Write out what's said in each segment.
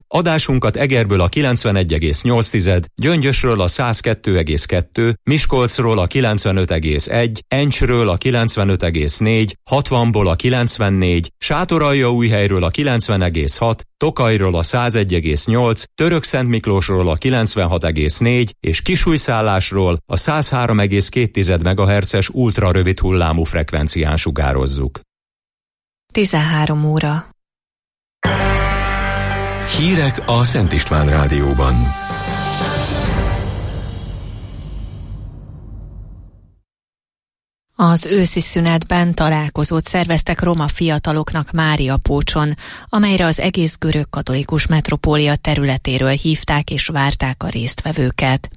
Adásunkat Egerből a 91,8, Gyöngyösről a 102,2, Miskolcról a 95,1, Encsről a 95,4, 60-ból a 94, Sátoraljaújhelyről a 90,6, Tokajról a 101,8, Törökszentmiklósról a 96,4 és Kisújszállásról a 103,2 MHz-es ultrarövid hullámú frekvencián sugározzuk. 13 óra. Hírek a Szent István Rádióban. Az őszi szünetben találkozót szerveztek roma fiataloknak Máriapócson, amelyre az egész görög katolikus metropólia területéről hívták és várták a résztvevőket.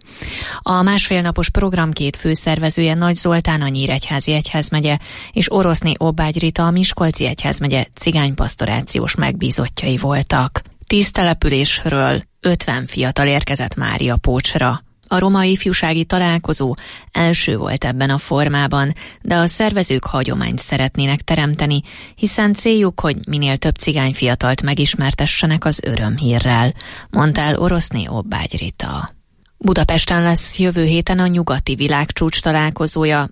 A másfélnapos program két főszervezője Nagy Zoltán a Nyíregyházi egyházmegye és Oroszné Obbágy Rita a Miskolci egyházmegye cigánypastorációs megbízottjai voltak. 10 településről 50 fiatal érkezett Máriapócsra. A roma ifjúsági találkozó első volt ebben a formában, de a szervezők hagyományt szeretnének teremteni, hiszen céljuk, hogy minél több cigányfiatalt megismertessenek az örömhírrel, mondta el Oroszné Obbágy Rita. Budapesten lesz jövő héten a nyugati világcsúcs találkozója,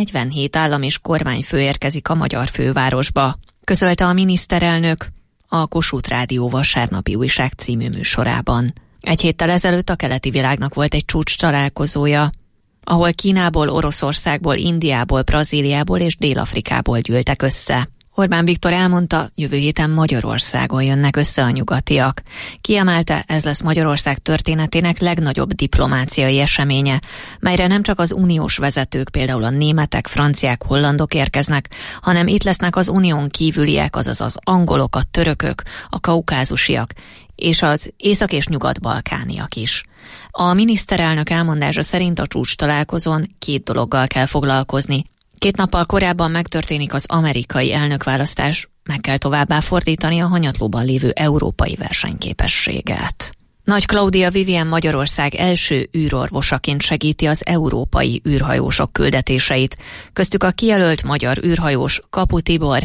47 állam és kormányfő érkezik a magyar fővárosba, közölte a miniszterelnök a Kossuth Rádió vasárnapi újság című műsorában. Egy héttel ezelőtt a keleti világnak volt egy csúcs találkozója, ahol Kínából, Oroszországból, Indiából, Brazíliából és Dél-Afrikából gyűltek össze. Orbán Viktor elmondta, jövő héten Magyarországon jönnek össze a nyugatiak. Kiemelte, ez lesz Magyarország történetének legnagyobb diplomáciai eseménye, melyre nem csak az uniós vezetők, például a németek, franciák, hollandok érkeznek, hanem itt lesznek az unión kívüliek, azaz az angolok, a törökök, a kaukázusiak, és az észak- és nyugat-balkániak is. A miniszterelnök elmondása szerint a csúcs találkozón 2 dologgal kell foglalkozni. 2 nappal korábban megtörténik az amerikai elnökválasztás, meg kell továbbá fordítani a hanyatlóban lévő európai versenyképességet. Nagy Klaudia Vivien Magyarország első űrorvosaként segíti az európai űrhajósok küldetéseit, köztük a kijelölt magyar űrhajós Kapu Tibor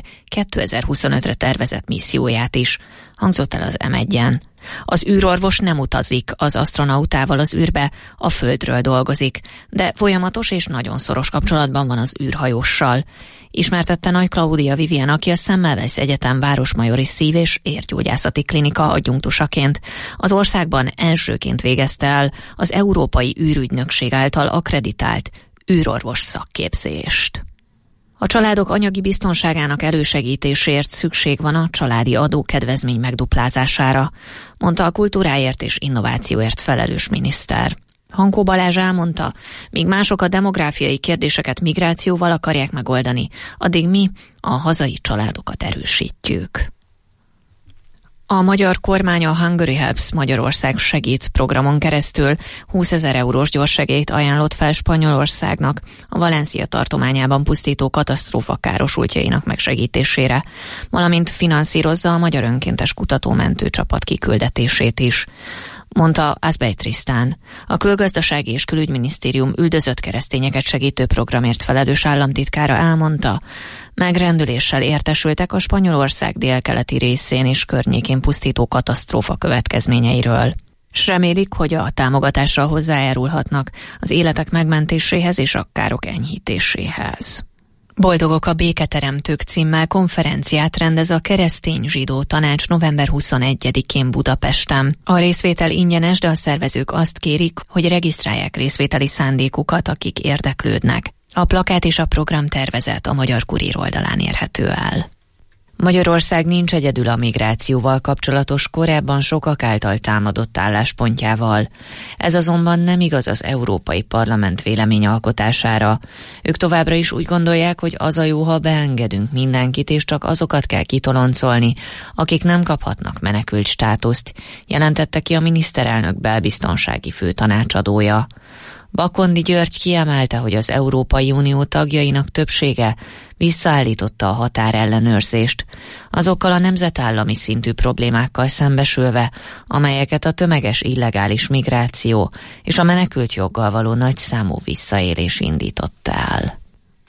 2025-re tervezett misszióját is, hangzott el az M1-en. Az űrorvos nem utazik az asztronautával az űrbe, a Földről dolgozik, de folyamatos és nagyon szoros kapcsolatban van az űrhajóssal. Ismertette Nagy Klaudia Vivien, aki a Semmelweis Egyetem Városmajori Szív- és Érgyógyászati Klinika adjunktusaként az országban elsőként végezte el az Európai űrügynökség által akkreditált űrorvos szakképzést. A családok anyagi biztonságának elősegítéséért szükség van a családi adókedvezmény megduplázására, mondta a kultúráért és innovációért felelős miniszter. Hankó Balázs elmondta, míg mások a demográfiai kérdéseket migrációval akarják megoldani, addig mi a hazai családokat erősítjük. A magyar kormány a Hungary Helps Magyarország segít programon keresztül 20 000 eurós gyorssegélyt ajánlott fel Spanyolországnak a Valencia tartományában pusztító katasztrófa károsultjainak megsegítésére, valamint finanszírozza a magyar önkéntes kutatómentő csapat kiküldetését is, mondta Azbej Trisztán. A Külgazdasági és Külügyminisztérium üldözött keresztényeket segítő programért felelős államtitkára elmondta, megrendüléssel értesültek a Spanyolország délkeleti részén és környékén pusztító katasztrófa következményeiről, s remélik, hogy a támogatással hozzájárulhatnak az életek megmentéséhez és a károk enyhítéséhez. Boldogok a béketeremtők címmel konferenciát rendez a Keresztény-zsidó tanács november 21-én Budapesten. A részvétel ingyenes, de a szervezők azt kérik, hogy regisztrálják részvételi szándékukat, akik érdeklődnek. A plakát és a programtervezet a Magyar Kurír oldalán érhető el. Magyarország nincs egyedül a migrációval kapcsolatos korábban sokak által támadott álláspontjával. Ez azonban nem igaz az Európai Parlament véleményalkotására. Ők továbbra is úgy gondolják, hogy az a jó, ha beengedünk mindenkit, és csak azokat kell kitoloncolni, akik nem kaphatnak menekült státuszt, jelentette ki a miniszterelnök belbiztonsági főtanácsadója. Bakondi György kiemelte, hogy az Európai Unió tagjainak többsége visszaállította a határellenőrzést, azokkal a nemzetállami szintű problémákkal szembesülve, amelyeket a tömeges illegális migráció és a menekült joggal való nagyszámú visszaélés indított el.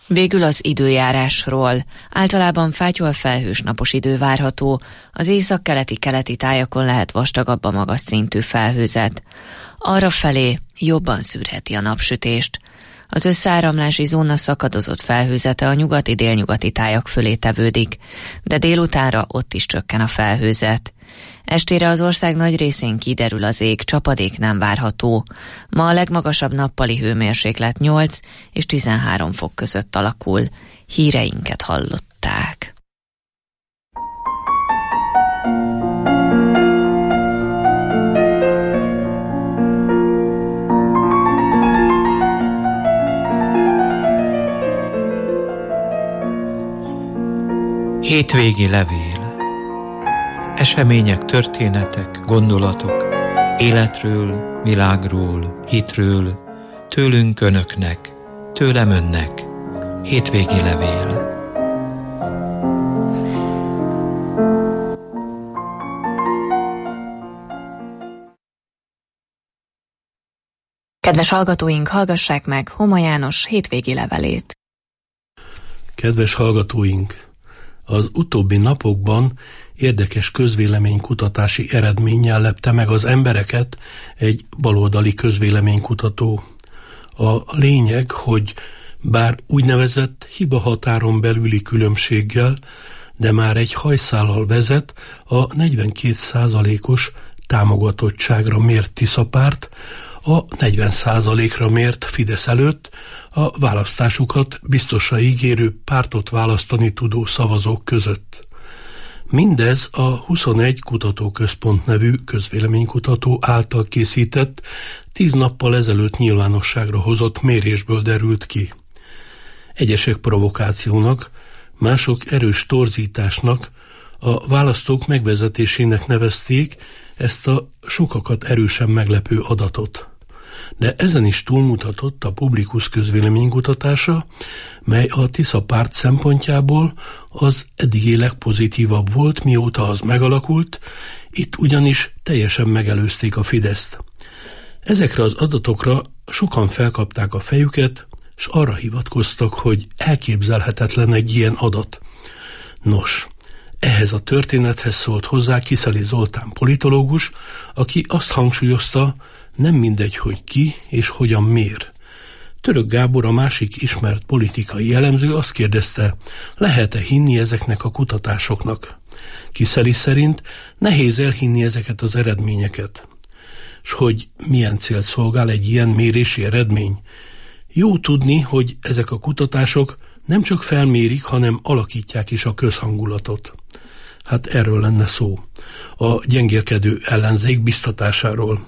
Végül az időjárásról. Általában fátyol-felhős napos idő várható, az északkeleti-keleti tájakon lehet vastagabb a magas szintű felhőzet. Arrafelé jobban szűrheti a napsütést. Az összeáramlási zóna szakadozott felhőzete a nyugati-délnyugati tájak fölé tevődik, de délutánra ott is csökken a felhőzet. Estére az ország nagy részén kiderül az ég, csapadék nem várható. Ma a legmagasabb nappali hőmérséklet 8 és 13 fok között alakul. Híreinket hallották. Hétvégi levél. Események, történetek, gondolatok, életről, világról, hitről, tőlünk önöknek, tőlem önnek. Hétvégi levél. Kedves hallgatóink, hallgassák meg Homa János hétvégi levelét. Kedves hallgatóink, az utóbbi napokban érdekes közvéleménykutatási eredménnyel lepte meg az embereket egy baloldali közvéleménykutató. A lényeg, hogy bár úgynevezett hibahatáron belüli különbséggel, de már egy hajszállal vezet a 42%-os támogatottságra mért Tiszapárt, a 40%-ra mért Fidesz előtt a választásukat biztosra ígérő pártot választani tudó szavazók között. Mindez a 21 Kutatóközpont nevű közvéleménykutató által készített, 10 nappal ezelőtt nyilvánosságra hozott mérésből derült ki. Egyesek provokációnak, mások erős torzításnak, a választók megvezetésének nevezték ezt a sokakat erősen meglepő adatot. De ezen is túlmutatott a Publikus közvéleménykutatása, mely a Tisza párt szempontjából az eddigi legpozitívabb volt, mióta az megalakult, itt ugyanis teljesen megelőzték a Fideszt. Ezekre az adatokra sokan felkapták a fejüket, s arra hivatkoztak, hogy elképzelhetetlen egy ilyen adat. Nos, ehhez a történethez szólt hozzá Kiszeli Zoltán politológus, aki azt hangsúlyozta, nem mindegy, hogy ki és hogyan mér. Török Gábor, a másik ismert politikai elemző azt kérdezte, lehet-e hinni ezeknek a kutatásoknak? Kiszeli szerint nehéz elhinni ezeket az eredményeket. S hogy milyen célt szolgál egy ilyen mérési eredmény? Jó tudni, hogy ezek a kutatások nem csak felmérik, hanem alakítják is a közhangulatot. Hát erről lenne szó. A gyengélkedő ellenzék biztatásáról.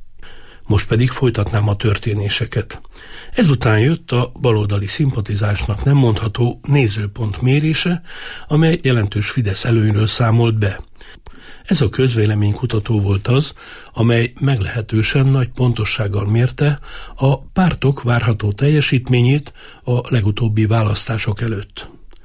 Most pedig folytatnám a történéseket. Ezután jött a baloldali szimpatizásnak nem mondható nézőpont mérése, amely jelentős Fidesz előnyről számolt be. Ez a közvéleménykutató volt az, amely meglehetősen nagy pontossággal mérte a pártok várható teljesítményét a legutóbbi választások előtt.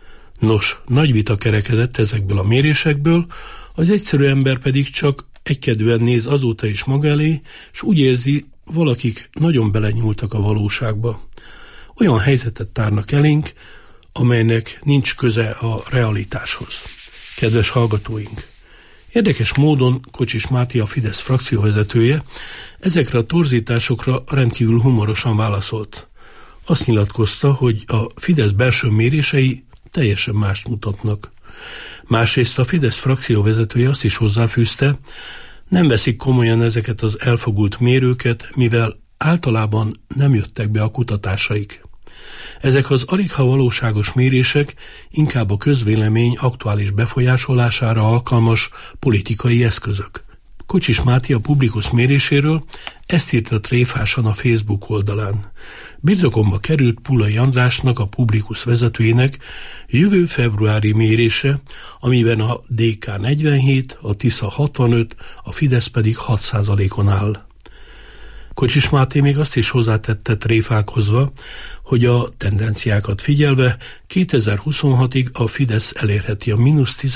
Nos, nagy vita kerekedett ezekből a mérésekből, az egyszerű ember pedig csak egykedvűen néz azóta is maga elé, és úgy érzi, valakik nagyon belenyúltak a valóságba. Olyan helyzetet tárnak elénk, amelynek nincs köze a realitáshoz. Kedves hallgatóink! Érdekes módon Kocsis Máté, a Fidesz frakcióvezetője, ezekre a torzításokra rendkívül humorosan válaszolt. Azt nyilatkozta, hogy a Fidesz belső mérései teljesen mást mutatnak. Másrészt a Fidesz frakcióvezetője azt is hozzáfűzte, nem veszik komolyan ezeket az elfogult mérőket, mivel általában nem jöttek be a kutatásaik. Ezek az aligha valóságos mérések inkább a közvélemény aktuális befolyásolására alkalmas politikai eszközök. Kocsis Máté a Publikus méréséről ezt írta tréfásan a Facebook oldalán. Birtokomba került Pulai Andrásnak, a Publikus vezetőjének jövő februári mérése, amiben a DK 47, a Tisza 65, a Fidesz pedig 6%-on áll. Kocsis Máté még azt is hozzátette tréfálkozva, hogy a tendenciákat figyelve 2026-ig a Fidesz elérheti a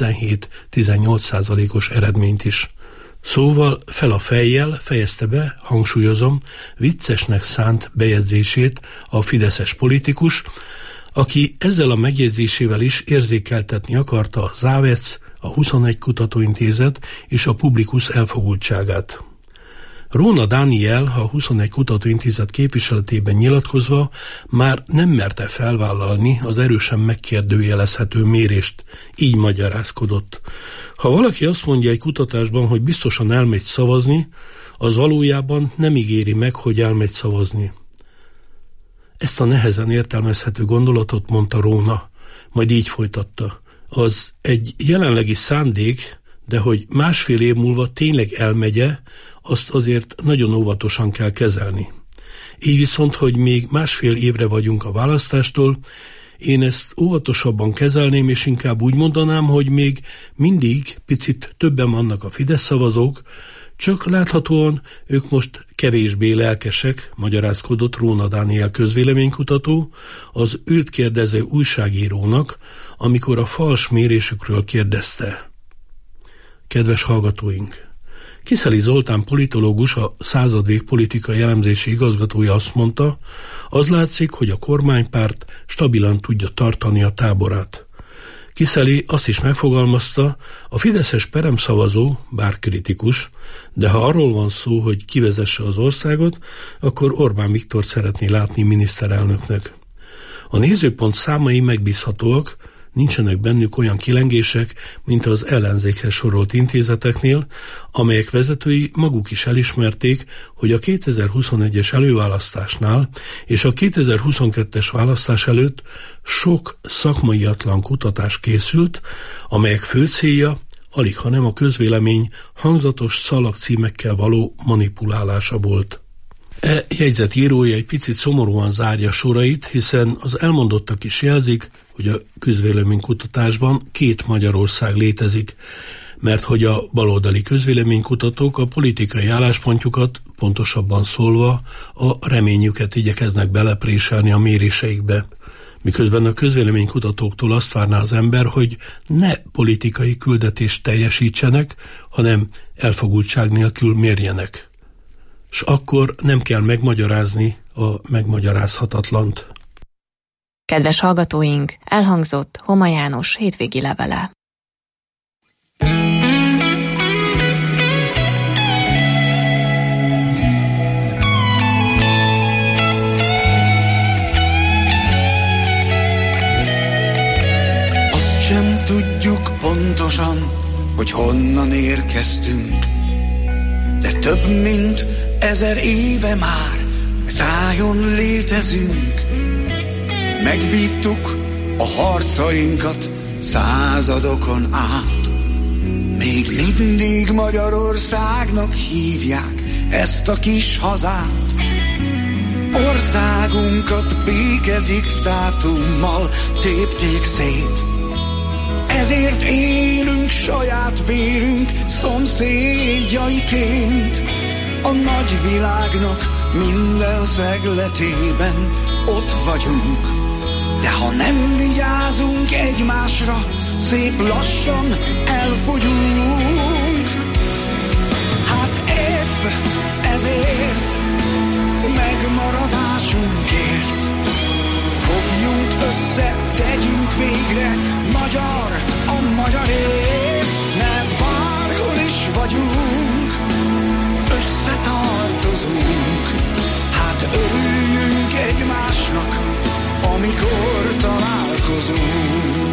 -17-18%-os eredményt is. Szóval fel a fejjel fejezte be, hangsúlyozom, viccesnek szánt bejegyzését a fideszes politikus, aki ezzel a megjegyzésével is érzékeltetni akarta a Závec, a 21 Kutatóintézet és a Publikus elfogultságát. Róna Dániel, a 21 Kutatóintézet képviseletében nyilatkozva már nem merte felvállalni az erősen megkérdőjelezhető mérést, így magyarázkodott. Ha valaki azt mondja egy kutatásban, hogy biztosan elmegy szavazni, az valójában nem ígéri meg, hogy elmegy szavazni. Ezt a nehezen értelmezhető gondolatot mondta Róna, majd így folytatta. Az egy jelenlegi szándék, de hogy másfél év múlva tényleg elmegye, azt azért nagyon óvatosan kell kezelni. Így viszont, hogy még másfél évre vagyunk a választástól, én ezt óvatosabban kezelném, és inkább úgy mondanám, hogy még mindig picit többen vannak a Fidesz szavazók, csak láthatóan ők most kevésbé lelkesek, magyarázkodott Róna Dániel közvéleménykutató, az őt kérdező újságírónak, amikor a fals mérésükről kérdezte. Kedves hallgatóink! Kiszeli Zoltán politológus, a Századvég politikai elemzési igazgatója azt mondta, az látszik, hogy a kormánypárt stabilan tudja tartani a táborát. Kiszeli azt is megfogalmazta, a fideszes peremszavazó, bár kritikus, de ha arról van szó, hogy kivezesse az országot, akkor Orbán Viktor szeretné látni miniszterelnöknek. A nézőpont számai megbízhatóak, nincsenek bennük olyan kilengések, mint az ellenzékhez sorolt intézeteknél, amelyek vezetői maguk is elismerték, hogy a 2021-es előválasztásnál és a 2022-es választás előtt sok szakmaiatlan kutatás készült, amelyek fő célja alighanem a közvélemény hangzatos szalagcímekkel való manipulálása volt. E jegyzet írója egy picit szomorúan zárja sorait, hiszen az elmondottak is jelzik, hogy a közvéleménykutatásban két Magyarország létezik, mert hogy a baloldali közvéleménykutatók a politikai álláspontjukat, pontosabban szólva, a reményüket igyekeznek belepréselni a méréseikbe. Miközben a közvéleménykutatóktól azt várná az ember, hogy ne politikai küldetést teljesítsenek, hanem elfogultság nélkül mérjenek. S akkor nem kell megmagyarázni a megmagyarázhatatlant. Kedves hallgatóink, elhangzott Homa János hétvégi levele. Azt sem tudjuk pontosan, hogy honnan érkeztünk, de több mint 1000 éve már tájon létezünk. Megvívtuk a harcainkat századokon át. Még mindig Magyarországnak hívják ezt a kis hazát. Országunkat békediktátummal tépték szét. Ezért élünk saját vérünk szomszédjaiként. A nagy világnak minden szegletében ott vagyunk. De ha nem vigyázunk egymásra, szép lassan elfogyunk. Hát épp ezért megmaradásunkért fogjunk össze, tegyünk végre magyar a magyarért. Mert bárhol is vagyunk, összetartozunk. Hát örüljünk egymásnak, amikor találkozunk.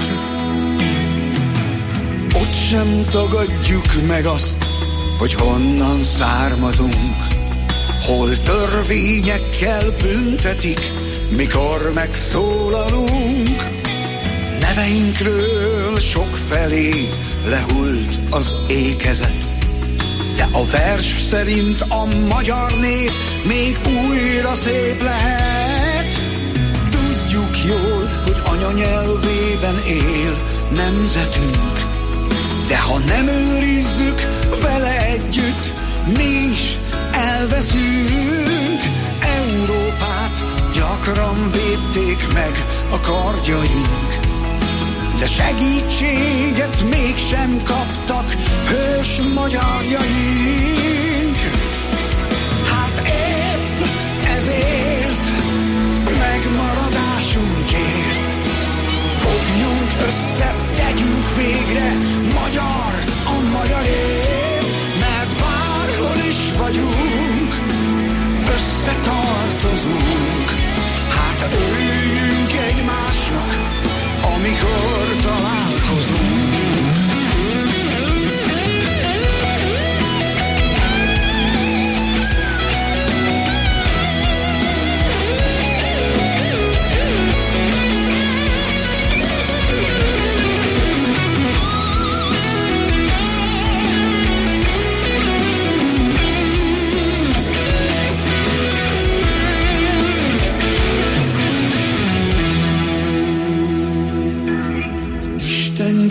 Ott sem tagadjuk meg azt, hogy honnan származunk. Hol törvényekkel büntetik, mikor megszólalunk. Neveinkről sokfelé lehult az ékezet, de a vers szerint a magyar név még újra szép lehet. Tudjuk jól, hogy anyanyelvében él nemzetünk, de ha nem őrizzük vele együtt, mi is elveszünk. Európát gyakran védték meg a kardjaink, de segítséget mégsem kaptak hős magyarjaink. Hát épp ezért megmaradásunkért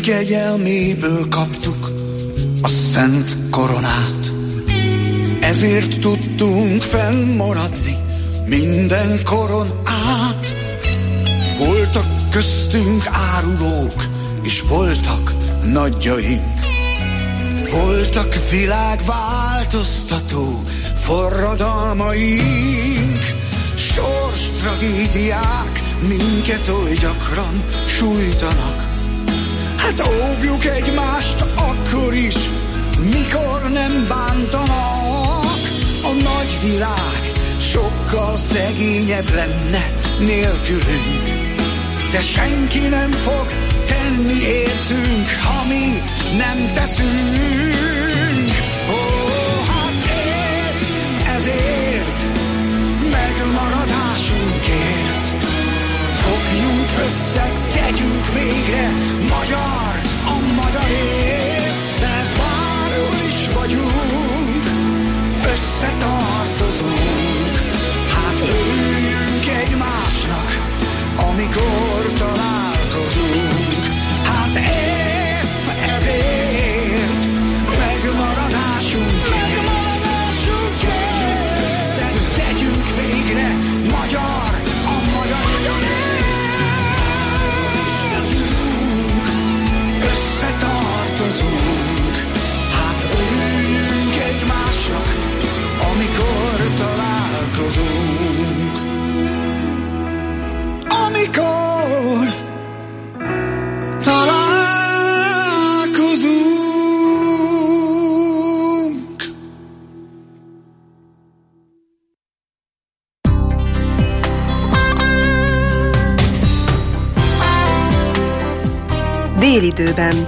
kegyelméből kaptuk a szent koronát. Ezért tudtunk fennmaradni minden koron át. Voltak köztünk árulók, és voltak nagyjaink. Voltak világváltoztató forradalmaink. Sors tragédiák minket oly gyakran sújtanak. Hát óvjuk egymást akkor is, mikor nem bántanak. A nagy világ sokkal szegényebb lenne nélkülünk, de senki nem fog tenni értünk, ha mi nem teszünk. Ó, hát ezért megmaradásunkért fogjunk össze, tegyünk végre magyar a magyarért, mert bárhol is vagyunk, összetartozunk. Hát örüljünk egymásnak, amikor találkozunk. Hát épp ezért megmaradásunkért tegyünk végre magyar a magyarért. Összetartozunk. Hát örüljünk egymásnak, amikor találkozunk. Amikor találkozunk. Délidőben.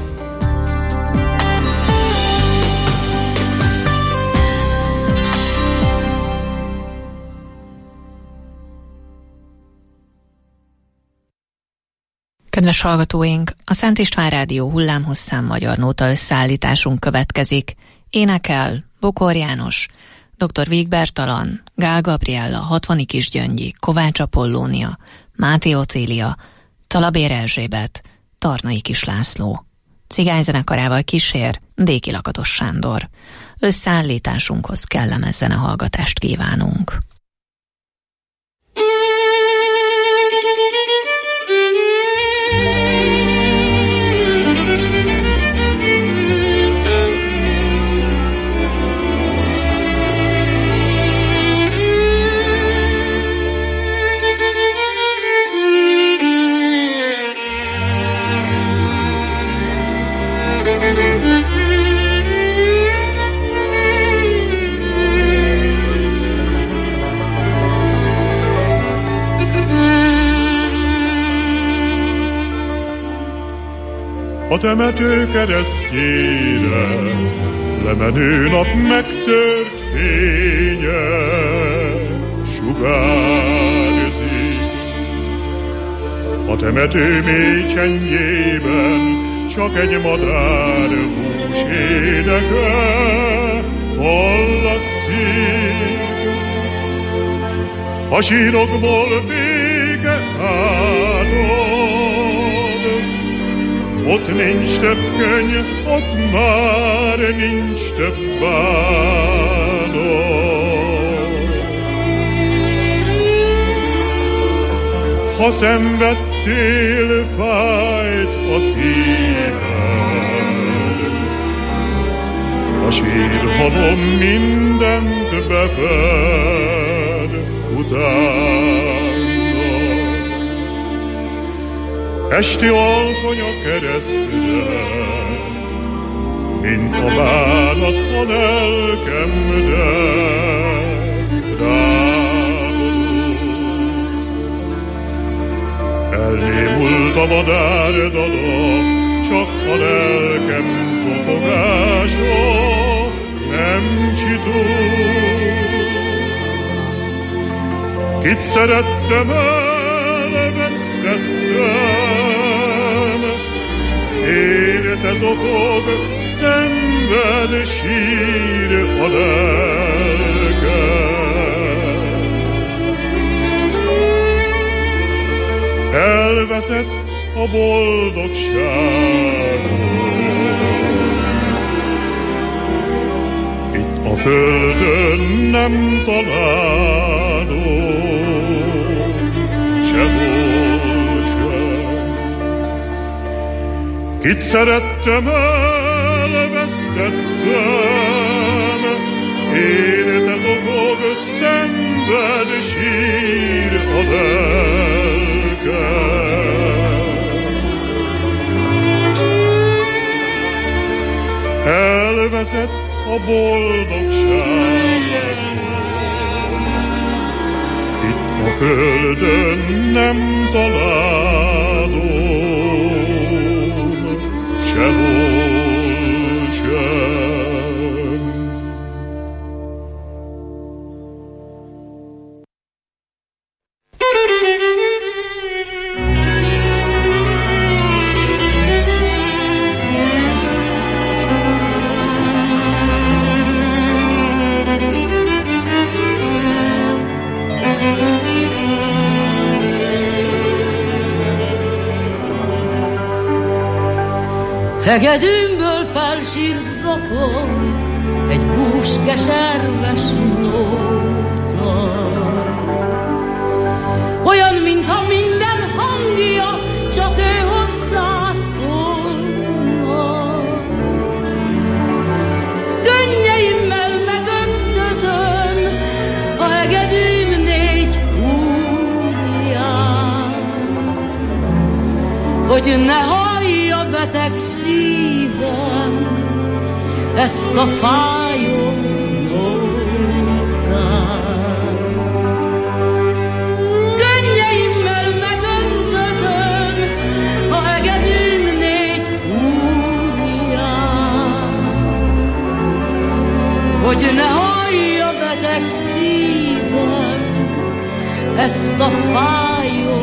Kedves hallgatóink, a Szent István Rádió hullámhosszán magyar nóta összeállításunk következik. Énekel Bokor János, dr. Víg Bertalan, Gál Gabriella, Hatvani Kisgyöngyi, Kovács Apollónia, Máté Océlia, Talabér Erzsébet, Tarnai Kis László. Cigányzenekarával kísér Déki Lakatos Sándor. Összeállításunkhoz kellemes zenehallgatást kívánunk. A temető keresztjére lemenő nap megtört fénye sugárzik. A temető mély csendjében csak egy madár hús éneke hallatszik. A sírokból béke árad, ott nincs több könny, ott már nincs több bánat. Ha szenvedtél, fájt a szíved, a sírhalom mindent befed utána. Esti alkony a keresztre, mint a bánat a lelkemre ráborul. Elnémult a madár dala, csak a lelkem zobogása nem csitul. Kit szerettem, elvesztettem, érte zokog, szenved, sír a lelkem. Elveszett a boldogságot. Itt a földön nem találom sehol sem. Kit szerettem, elvesztettem, érte zokog, szenved, sír a lelkem. Elvezet a boldogság, itt a földön nem találom sehol sem. Hegedűmből felsír zakon egy bús keserves nóta. Olyan, mintha minden hangja csak ő hozzá szólna. Könnyeimmel megöntözöm a hegedűm négy húrját, hogy ne hallja beteg szívem ezt a fájó nótát. Könnyeimmel megöntözöm a hegedűm négy húrját, hogy ne hallja beteg szívem ezt a fájó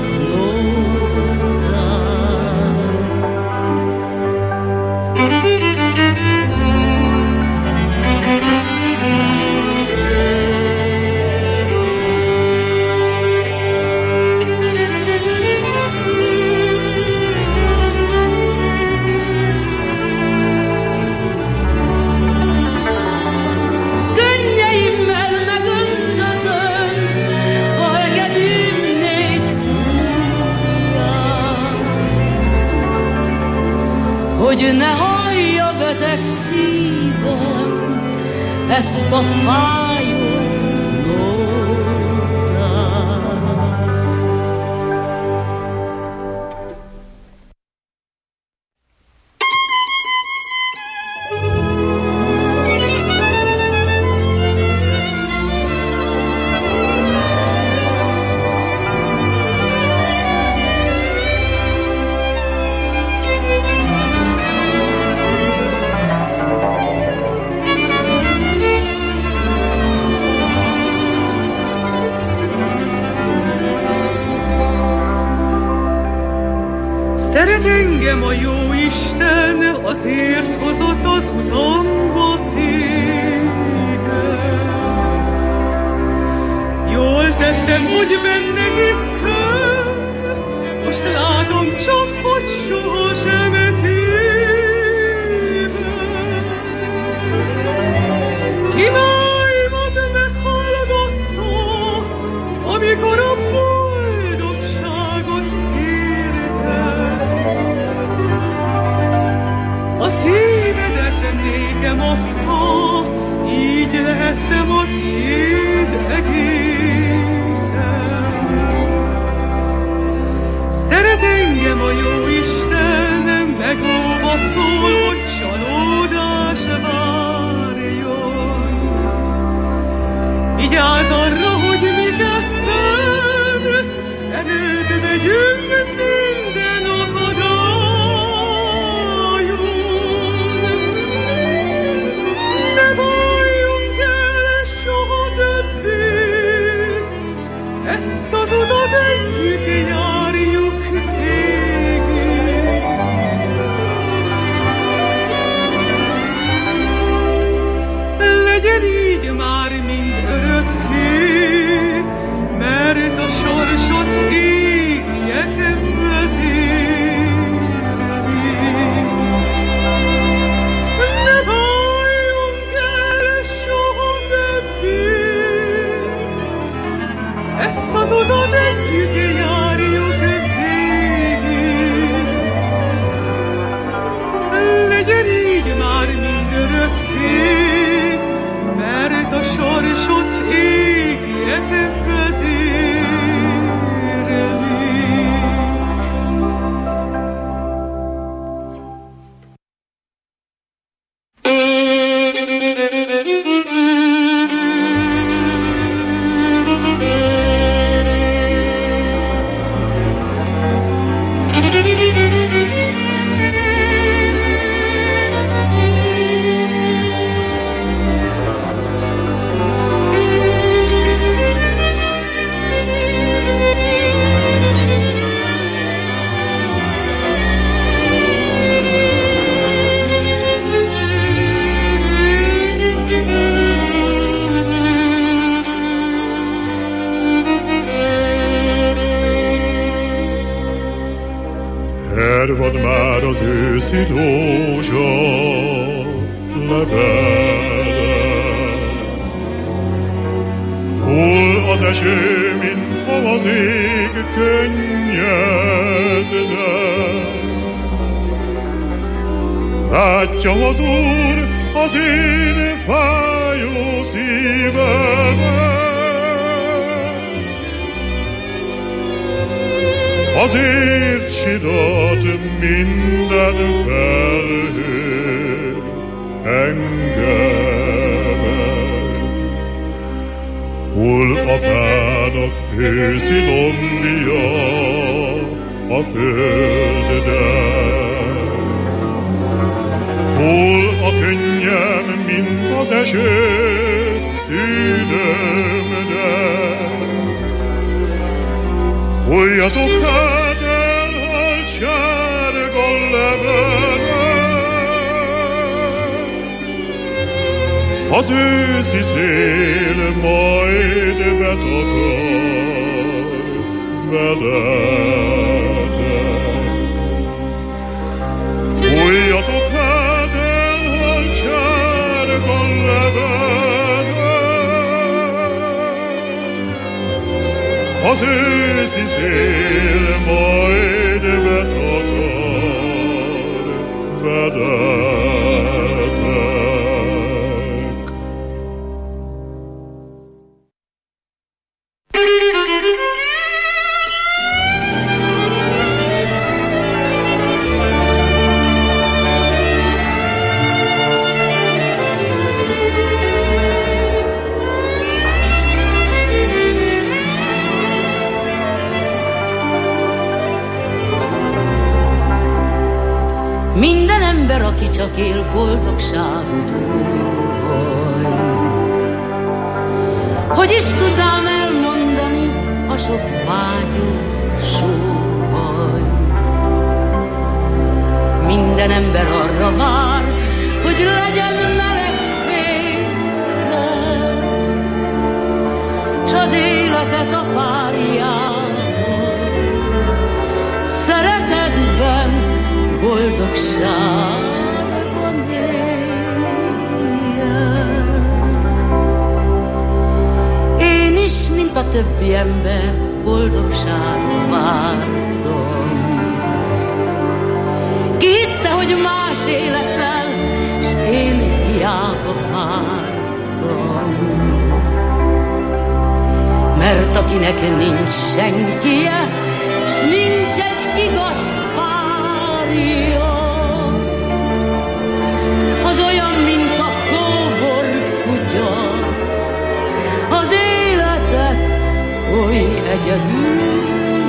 hogy ne hallja beteg szívem ezt a fájó nótát. Szeret engem a jó Isten, azért hozott az utamba téged. Jól tettem, hogy benne hittem, most látom csak, hogy sohasem téved. Imáimat meghallgatta, amikor a boldogságot értem. A szívedet nékem adta, így lehettem a tiéd egészen. Szeret engem a jó Isten, megóvattól, hogy csalódás várjon. Vigyázz arra, hogy mi ketten előtt megyünk minden akadályon. Ne váljunk el soha többé, ezt az utat együtt járjuk végig. Legyen így már mind örökké, mert a sorsot égjek s-ott égjetek közérelik. Hervad már az őszi rózsa levele. Hull az eső, mintha az ég könnyezne. Látja az Úr az én fájó szívemet. Azért sirat minden felhő engemet. Hull a fának őszi lombja a földön. Hull a könnyem, mint az eső szívemben. Hulljatok hát elhalt sárga levelek, az őszi szél majd betakar veletek. Hulljatok hát elhalt sárga levelek, az őszi szél majd betakar veletek. Minden ember, aki csak él, boldogságot óhajt. Hogy is tudnám elmondani a sok vágyó sóhajt. Minden ember arra vár, hogy legyen meleg fészke, s az életet a párjával szeretetben boldogságban éljen. Én is, mint a többi ember, boldogságot vártam. Ki hitte, hogy másé leszel, s én hiába vártam. Mert akinek nincs senkije, s nincs egy igaz az olyan, mint a kóbor kutya, az életet oly egyedül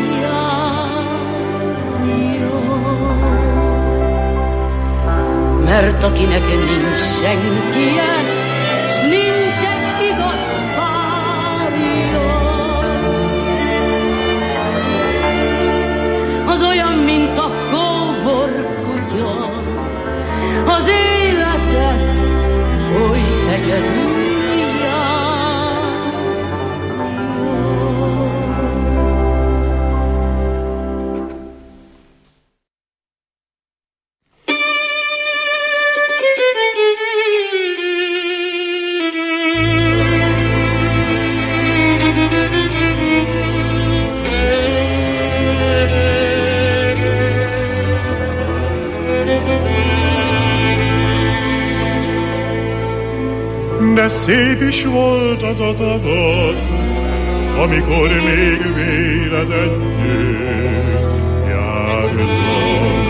járja. Mert akinek nincs senkije, s nincs egy igaz párja, az olyan, mint a kóbor kutya, az életet oly egyedül jár. de szép is volt az a tavasz, amikor még véled együtt jártam.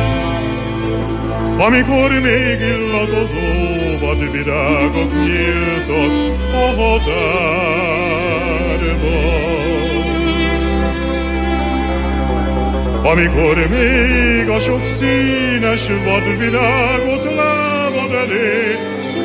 Amikor még illatozó vadvirágok nyíltak a határban. Amikor még a sok színes vadvirágot lábad elé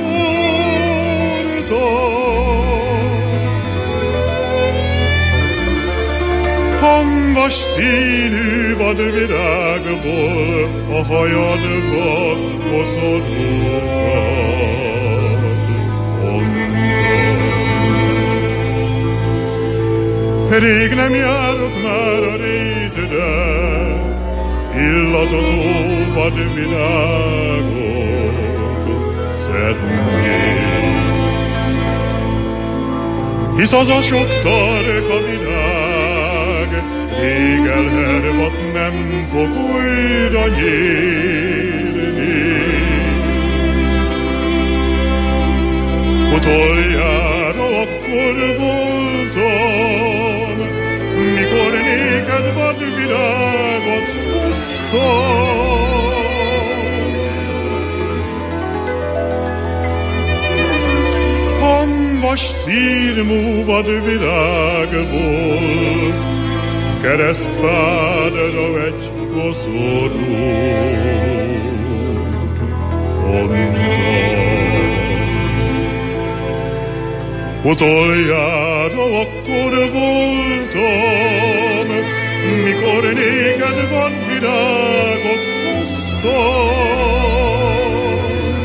hamvas színű vadvirágból a hajadba koszorúkat fontam. Rég nem járok már a rétre, illatozó vadvirágot szedni. Hisz az a sok tarka virág rég elhervadt, nem fog újra nyílni. Utoljára akkor voltam, mikor néked vadvirágot hoztam. Hamvas szírmú vadvirágból keresztfádra egy koszorút vontam. Utoljára akkor voltam, mikor néked vadvirágot hoztam.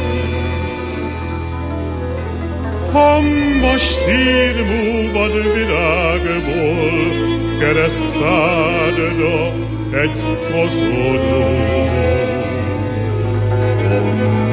Hamvas szírmú vadvirágból keresztfádra egy koszorút vontam.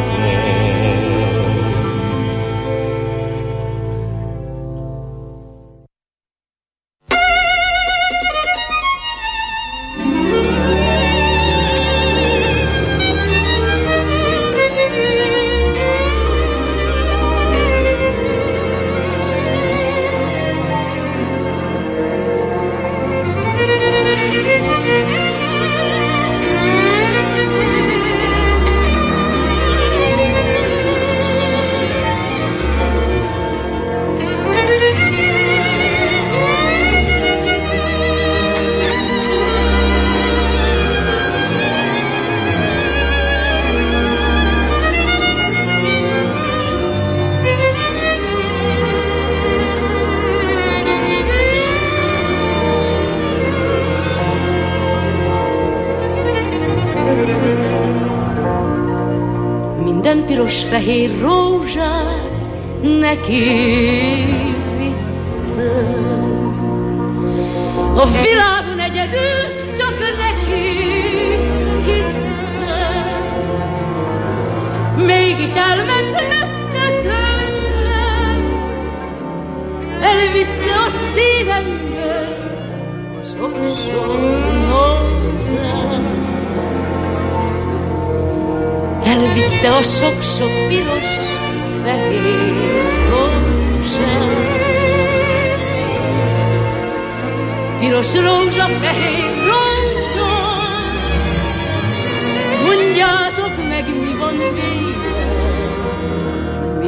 Piros-fehér rózsát neki vittem. A világon egyedül csak neki hittem. Mégis elment messze tőlem, elvitte a szívemből a sok-sok nótát. Elvitte a sok-sok piros-fehér rózsát. Piros rózsa, fehér rózsa, mondjátok meg, mi van vége, mi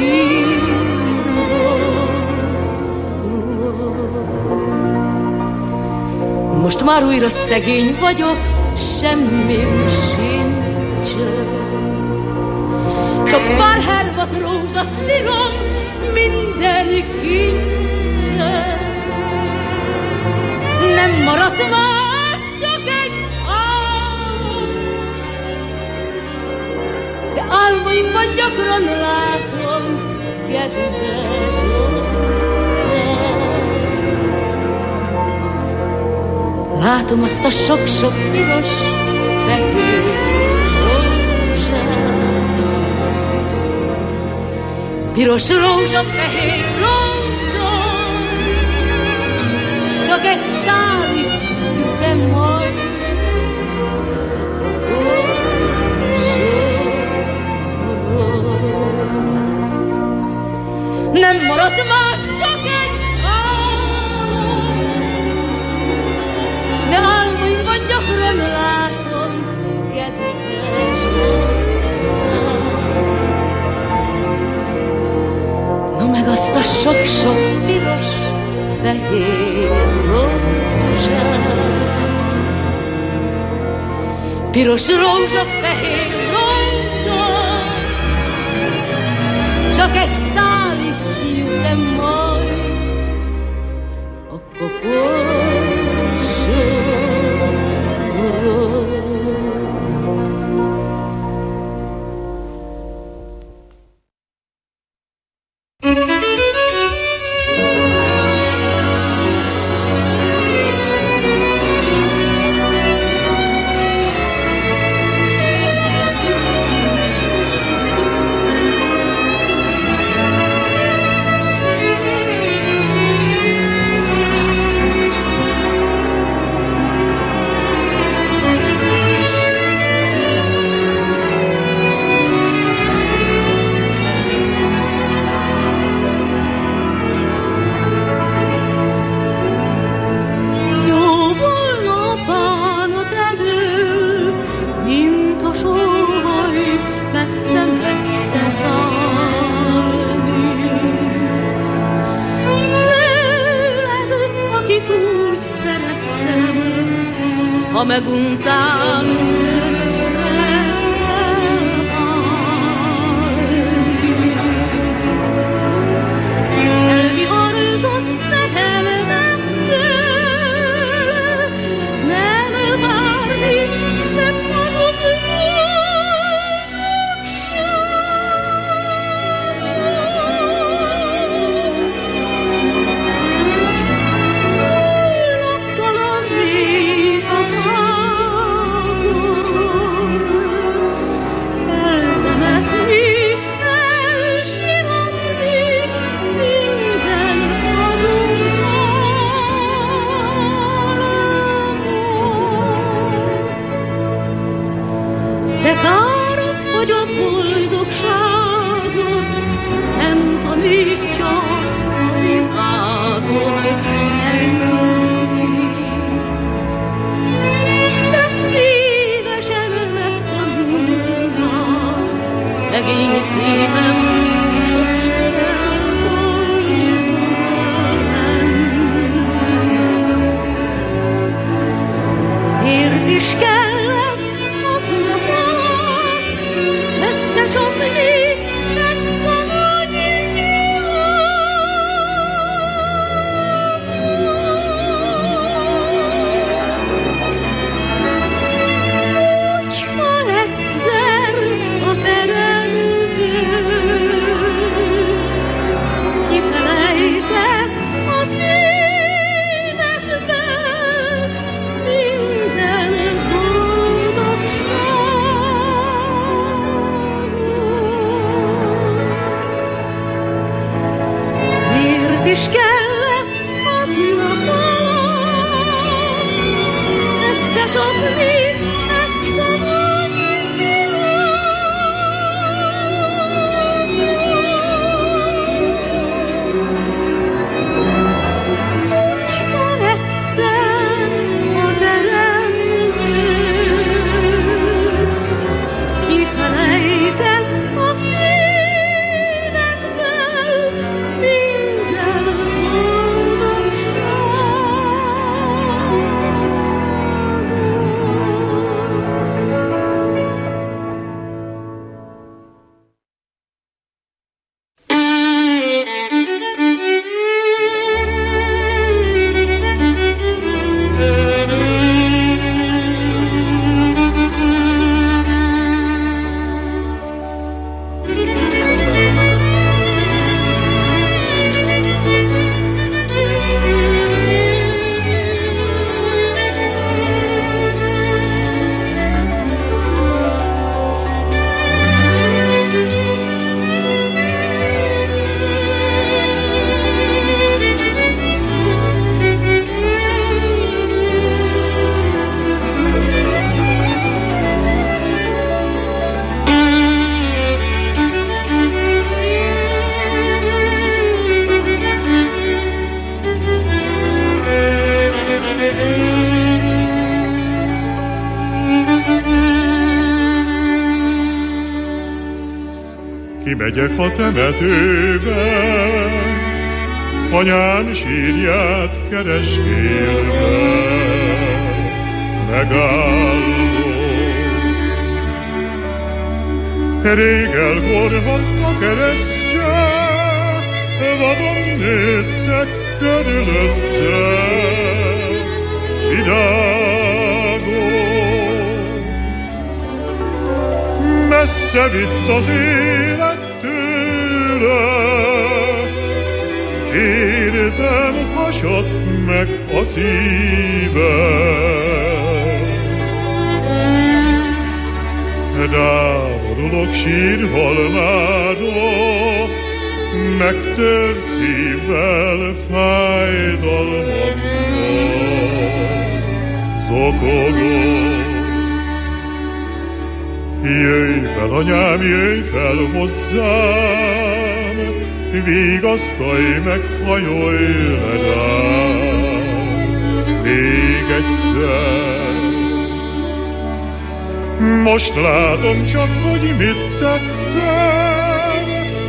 hírról. Most már újra szegény vagyok, semmim sincsen. Csak pár hervat rózsaszírom, minden kincsen. Nem maradt más, csak egy álom, de álmaimban gyakran látom kedves arcát. Látom azt a sok-sok piros, fehér rózsát. Piros rózsa, fehér rózsa, csak egy szál is jut-e majd a korsóról. Nem maradt más, csak egy álom, de álmaimban gyakran látom kedves arcát. No meg azt a sok-sok piros, fehér rózsát. Piros rózsa, fehér rózsa, csak egy szál is jut-e majd a koporsóról. Ha meguntál, elviharzott szerelmettől, nem várni, nem de kár, hogy a boldogságot nem tanítja a világon senki. De szívesen megtanulna szegény szívem, hogy elboldogul lenni. Miért is kellett összecsapni ezt a nagy világot? Hogyha egyszer a teremtő kifelejtett a szívekből minden boldogság. És kellett adnak alatt összecsapni ezt a nagy világot. Hogyha egyszer a teremtő kifelejtett a szívekből minden kimegyek a temetőbe, anyám sírját keresgélve, megállok. Rég elkorhadt a keresztje, vadon nőttek körülötte, vidágok. Messze vitt az élet tőle, értem hasadt meg a szívem. Ráborulok sírhalmára, megtört szívvel fájdalmamban zokogok. Jöjj fel, anyám, jöjj fel hozzám, vigasztalj meg, hajolj le rám még egyszer. Most látom csak, hogy mit tettem,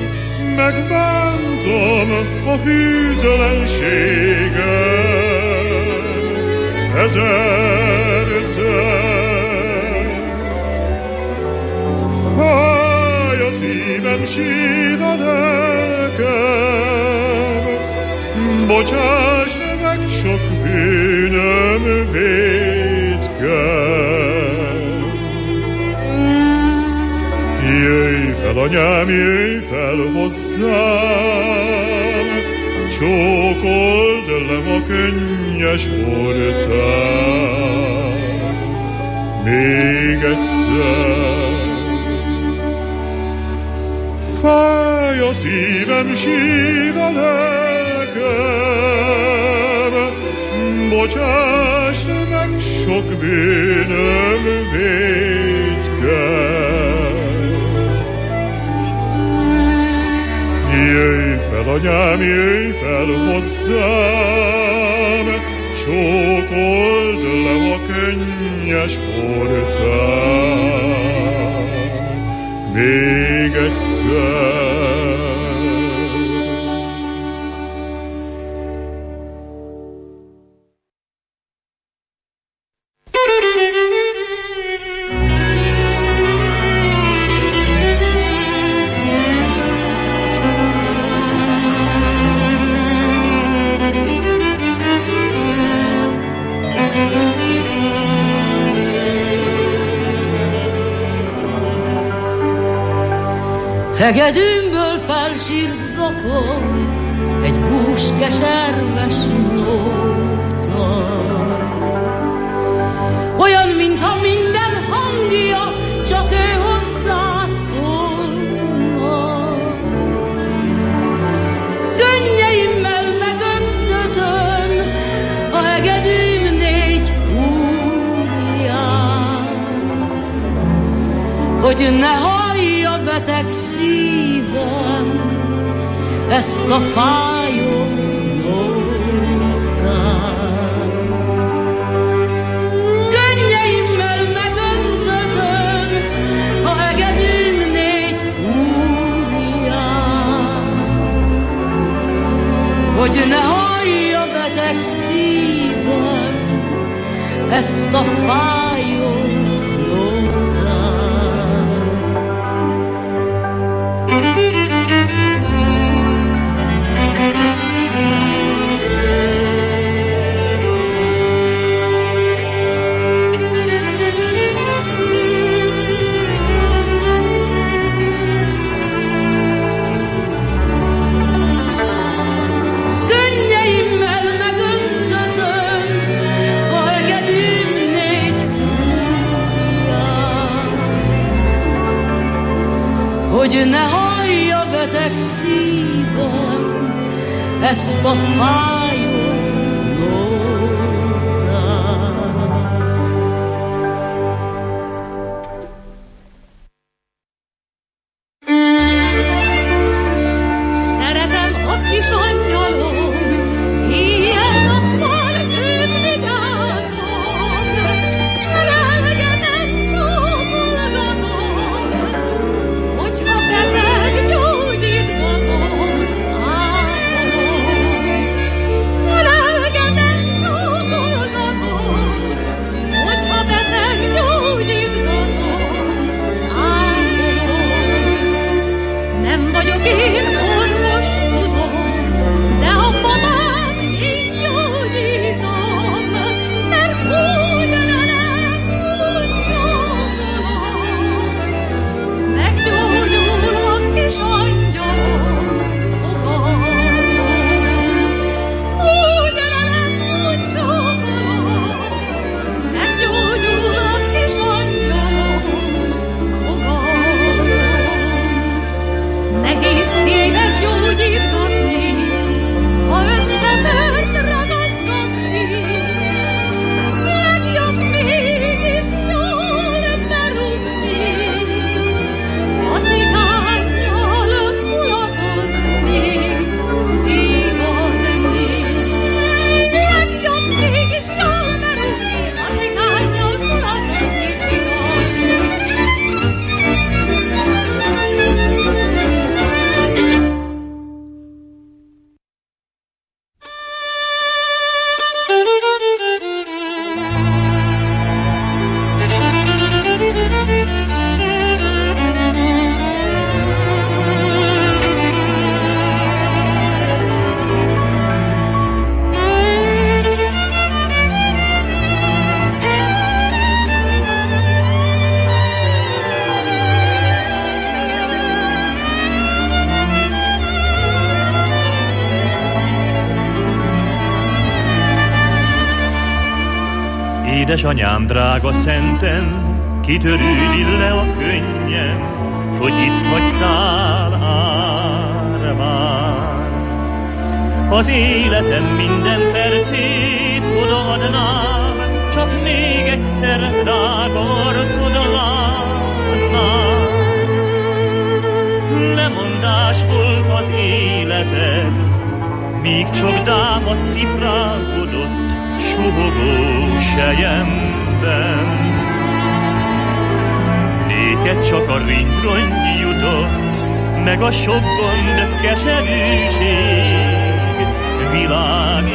megbántom a hűtlenségem ezerszer. Fáj a szívem, sír a lelkem, bocsáss meg, sok bűnöm vétken. Jöjj fel, anyám, jöjj fel hozzám, csókold le a könnyes orcám még egyszer. Fáj a szívem, sír a lelkem, bocsáss meg, sok bűnöm vétken. Jöjj fel, anyám, jöjj fel hozzám, csókold le a könnyes orcám még egyszer. Hegedűmből felsír zokog egy bús keserves nóta. Olyan, mintha minden hangja csak ő hozzászólna. Könnyeimmel megöntözöm a hegedűm 4 húrját, hogy ne hallja beteg szívem ezt a fájó nótát. Könnyeimmel megöntözöm a hegedűm 4 húrját, hogy ne hallja beteg szívem ezt a fájó nótát. Hogy ne hallja beteg szívem ezt a fájó nótát. Szeretem a kis angyalom, éjjel-nappal őt vigyázom, lelkemet csókolgatom, hogyha beteg Édesanyám drága szenten, kitörülj le a könnyem, hogy itt hagytál árván. Az életem minden percét odaadnám, csak még egyszer drága arcod látnám. Lemondás volt az életed, míg csak dámat cifrálkodott suhogó selyemben. Néked csak a ringyrongy jutott, meg a sok gond keserűség világ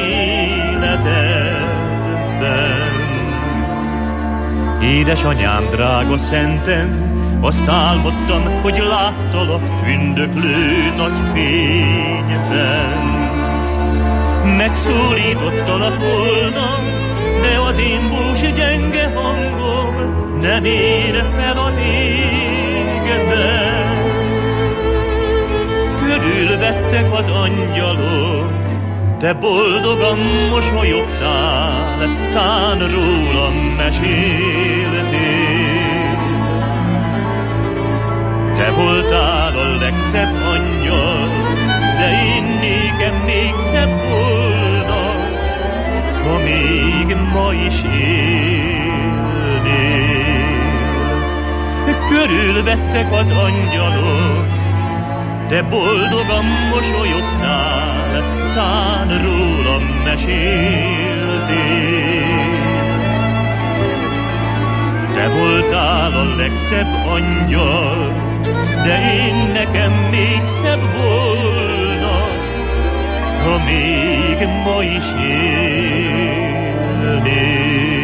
életedben. Édesanyám drága szenten, azt álmodtam, hogy láttalak tündöklő nagy fényben. Megszólítottalak volna, de az én bús gyenge hangom nem ér fel az égbe. Körülvettek az angyalok, te boldogan mosolyogtál, tán rólam meséltél. Te voltál a legszebb angyal, de én nékem még szebb volna, ha még ma is élnél. Körülvettek az angyalok, de boldogan mosolyogtál, tán rólam meséltél. Te voltál a legszebb angyal, de én nekem még szebb volna, ha még ma is élnél.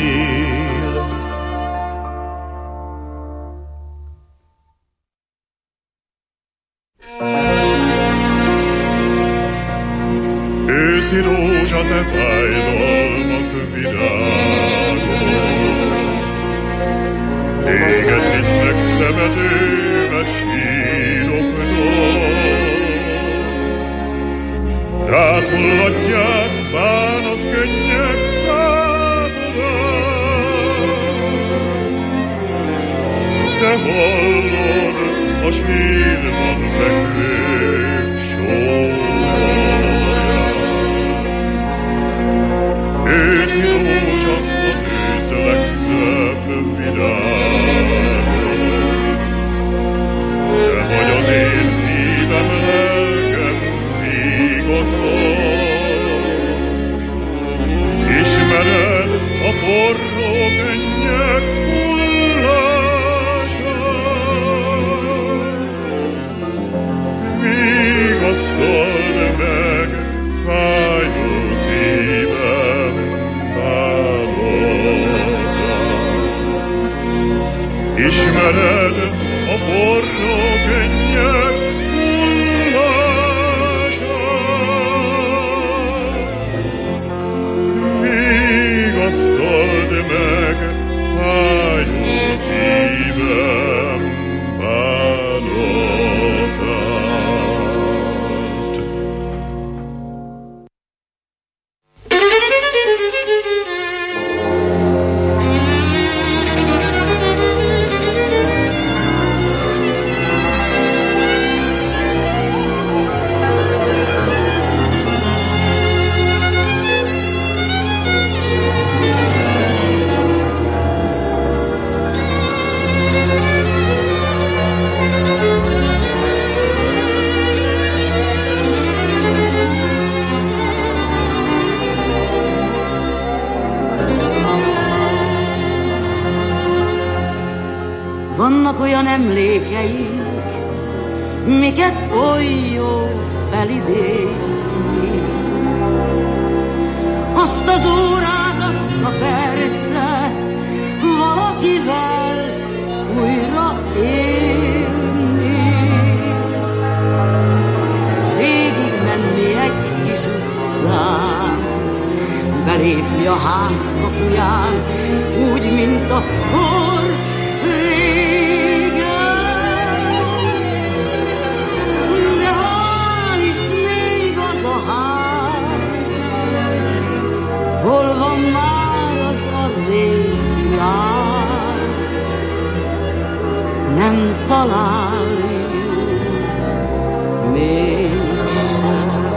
Őszi rózsa, te fájdalmak virágod, téged visznek temetőbe síroknak. Rád hullatják bánat könnyek számodat. Te hallod a sírban fekvők sóhaját. Őszi rózsa, az ősz legszebb virágod. Te vagy az én szívem, lelkem vigasztal. Ismered a forró könnyek hullását. Vigasztald meg fájó szívem bánatát. Ismered a forró könnyek hullását. Vigasztald meg fájó szívem bánatát. Vannak olyan emlékeink, miket oly jó felidézni. Azt az órát, azt a percet valakivel újra élni. Végig menni egy kis utcán, belépni a ház kapuján, úgy, mint akkor régen. De hol is még az a ház, hol van már az a rég? találjuk mégsem.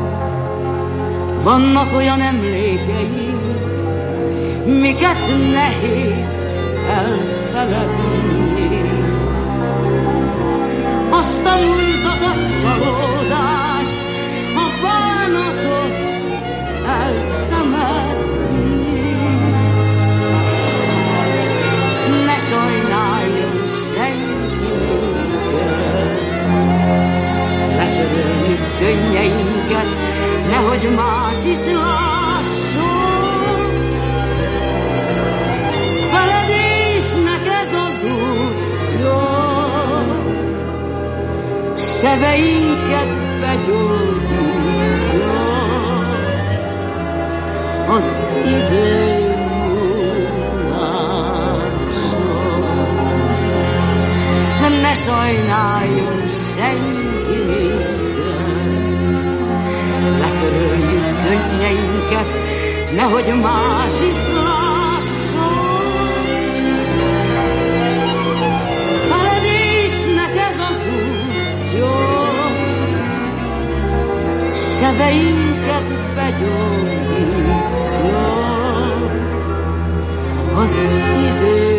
Vannak olyan emlékeink, miket nehéz elfeledni. Azt a múltat, a csalódást, a bánatot eltemetni. Ne sajnáljon senki minket, letöröljük könnyeinket, nehogy más is lásson. Feledésnek ez az útja, sebeinket begyógyítja az idő múláson. Ne sajnáljon senki minket, letöröljük könnyeinket, nehogy más is lásson. Feledésnek ez az útja, sebeinket begyógyítja az idő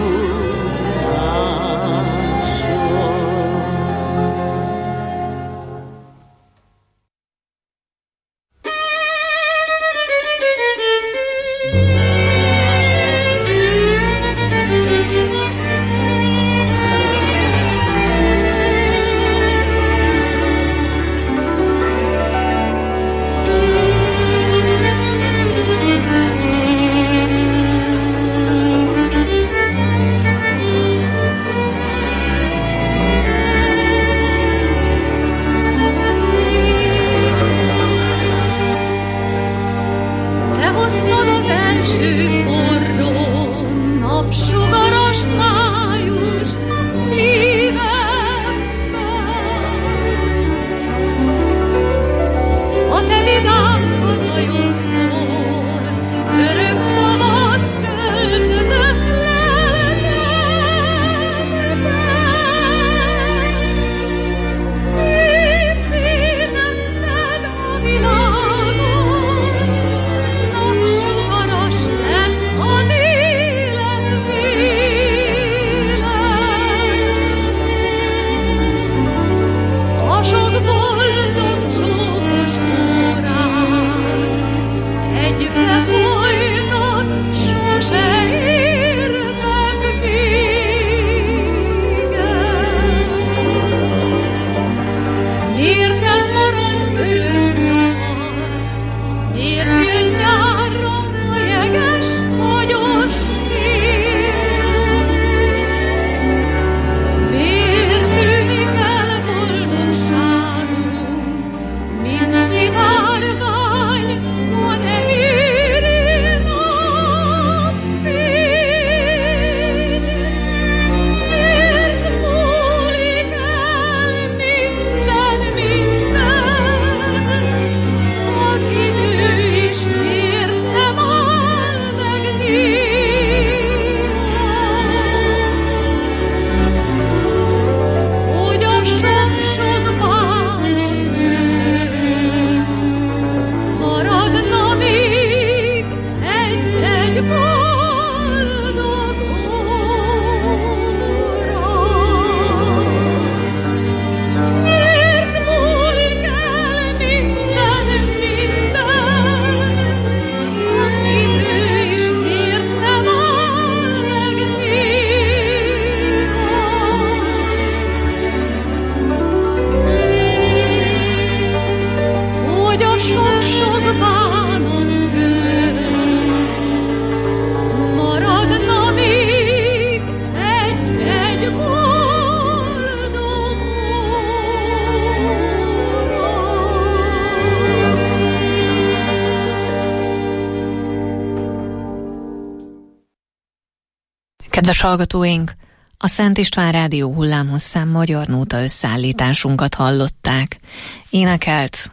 Kedves hallgatóink, a Szent István Rádió hullámhosszán magyar nóta összeállításunkat hallották. Énekelt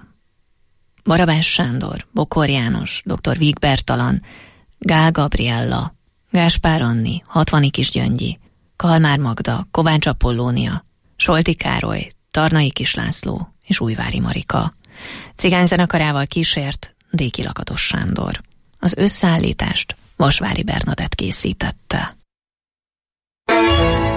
Barabás Sándor, Bokor János, dr. Víg Bertalan, Gál Gabriella, Gáspár Anni, Hatvani Kisgyöngyi, Kalmár Magda, Kovács Apollónia, Solti Károly, Tarnai Kislászló és Újvári Marika. Cigányzenekarával kísért Déki Lakatos Sándor. Az összeállítást Vasvári Bernadett készítette.